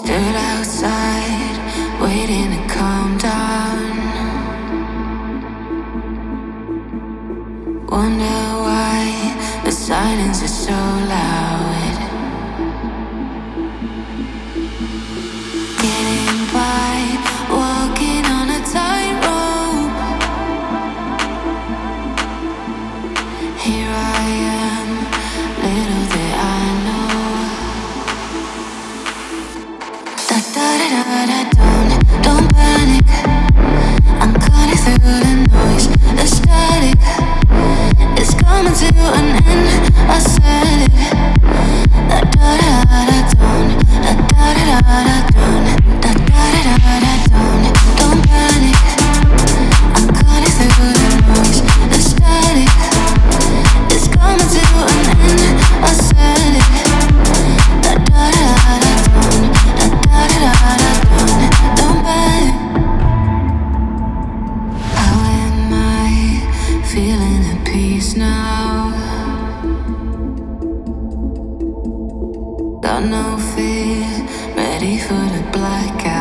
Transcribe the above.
Stood outside, waiting to calm down. Wonder why the silence is so loud. Getting by, walking on a tightrope. Here I am, little did I know. Da da da da da, don't panic. I'm cutting through the noise, the static. It's coming to an end, I said it. Da da da da, da da da da, da da da da, don't panic. I'm cutting through the noise, the static. It's coming to an end, I said it. Da da da da, da da da da, don't panic. How am I feeling at peace now? Got no fear, ready for the blackout.